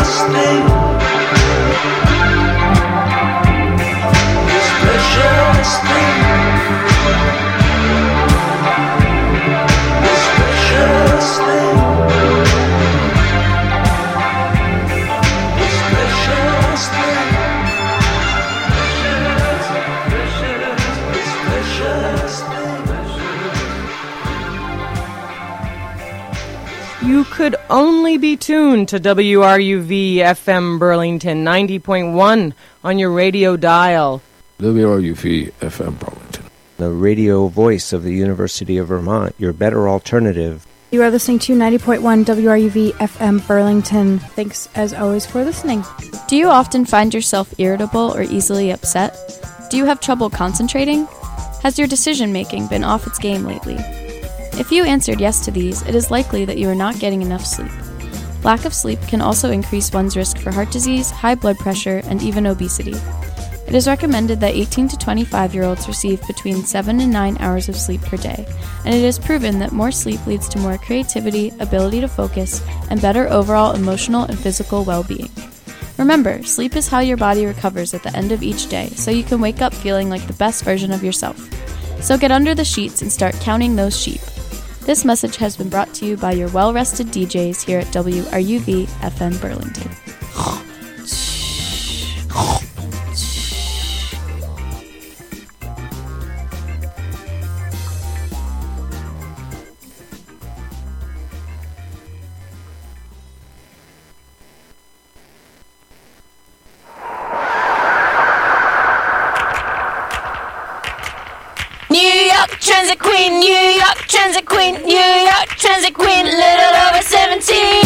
You could only be tuned to WRUV FM Burlington 90.1 on your radio dial. WRUV FM Burlington, the radio voice of the University of Vermont, your better alternative. You are listening to 90.1 WRUV FM Burlington. Thanks, as always, for listening. Do you often find yourself irritable or easily upset? Do you have trouble concentrating? Has your decision-making been off its game lately? If you answered yes to these, it is likely that you are not getting enough sleep. Lack of sleep can also increase one's risk for heart disease, high blood pressure, and even obesity. It is recommended that 18 to 25-year-olds receive between 7 and 9 hours of sleep per day, and it is proven that more sleep leads to more creativity, ability to focus, and better overall emotional and physical well-being. Remember, sleep is how your body recovers at the end of each day, so you can wake up feeling like the best version of yourself. So get under the sheets and start counting those sheep. This message has been brought to you by your well-rested DJs here at WRUV FM Burlington. Transit queen, New York transit queen, New York transit queen, little over 17.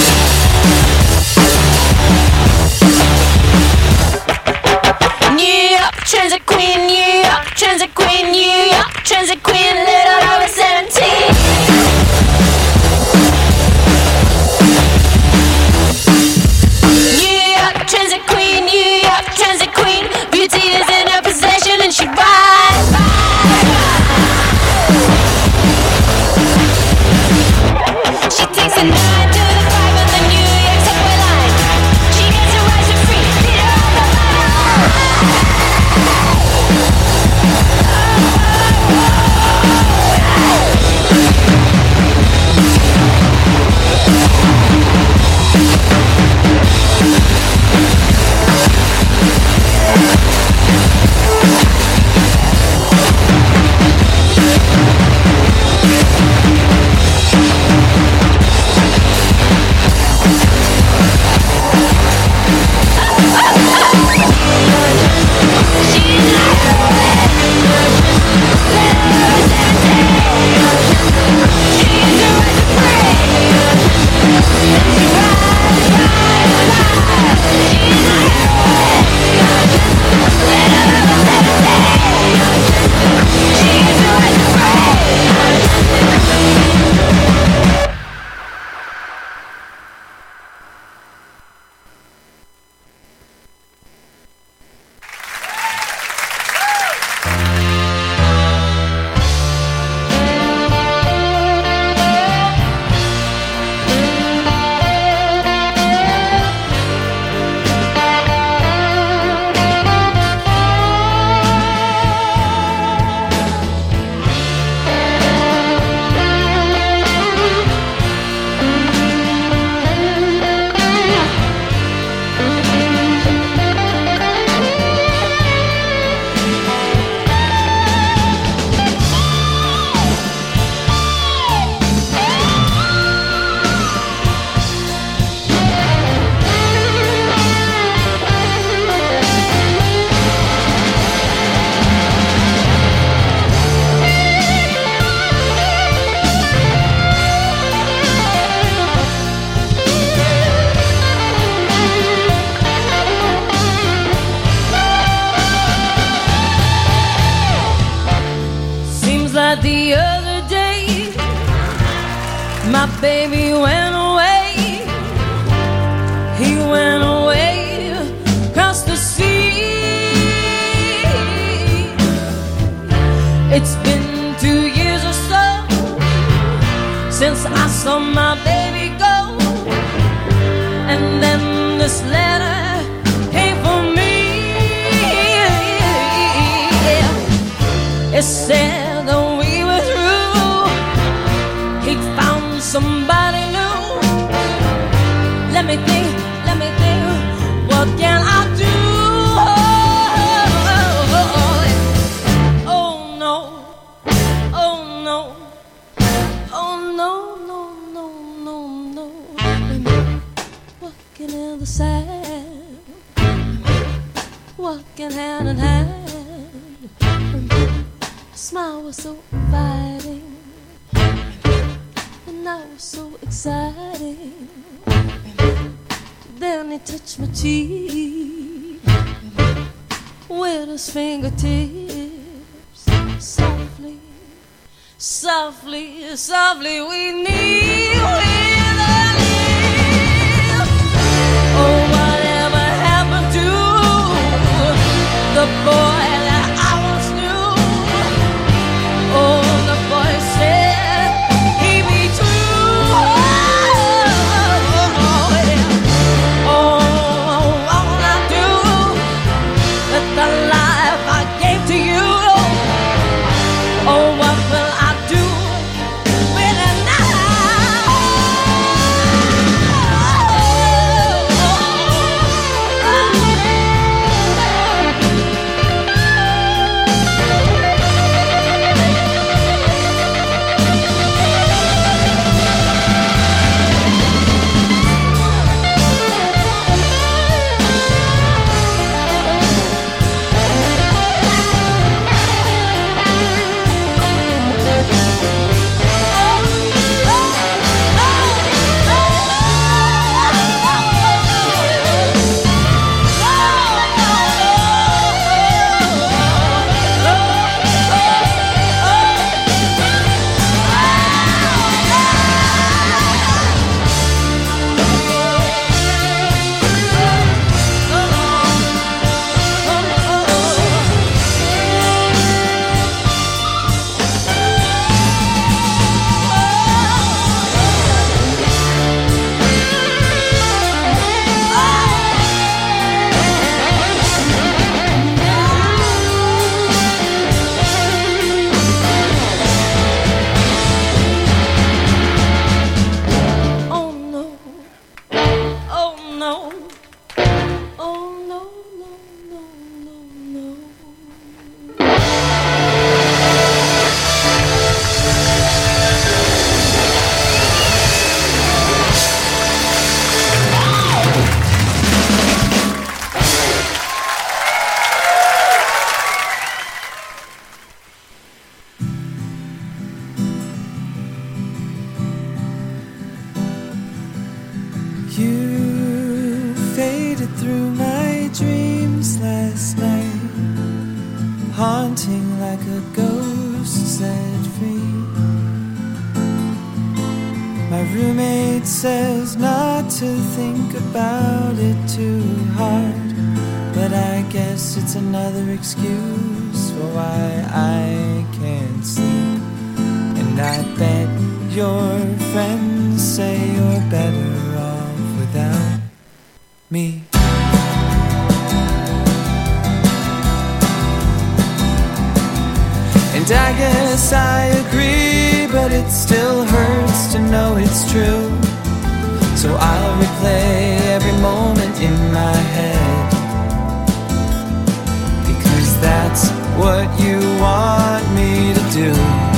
New York transit queen, New York transit queen, New York transit queen, little over 17. New York transit queen, New York transit queen, beauty is in her possession and she rides. She takes a 9 to the 5 on the New York subway line. She gets her rides for free, beat her on the The other day, my baby went away. He went away across the sea. It's been 2 years or so since I saw my baby go, and then said that we were through. He'd found somebody new. Let me think, what can I do? Oh no, oh no, oh no, no, no, no, no. Walking in the sand, walking hand in hand. Smile was so inviting, and I was so exciting. Then he touched my cheek with his fingertips. Softly, softly, softly we kneel with a kneel. Oh, whatever happened to the boy that I once knew? Oh, the boy said he'd be true. The life I gave to you. Oh, what will I do with it now? You faded through my dreams last night, haunting like a ghost set free. My roommate says not to think about it too hard, but I guess it's another excuse for why I can't sleep. And I bet your friends say you're better off without me. And I guess I agree, but it still hurts to know it's true. So I'll replay every moment in my head, because that's what you want me to do.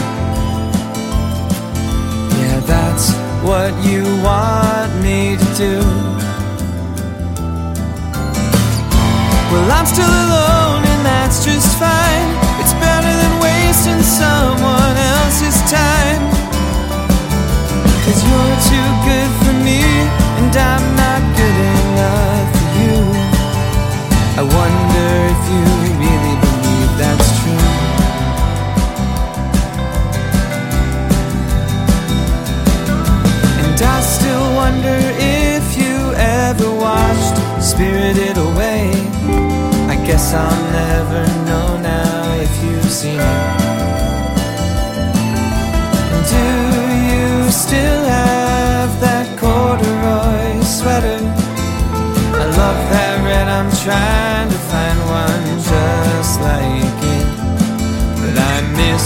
Yeah, that's what you want me to do. Well, I'm still alone and that's just fine. It's better than wasting someone else's time. 'Cause you're too good for me and I'm not good enough for you. I wonder if you really believe that's true. And I still wonder if you ever watched Spirited Away. I guess I'll never know now if you've seen it. Do you still have that corduroy sweater? I love that red, I'm trying to find one just like it. But I miss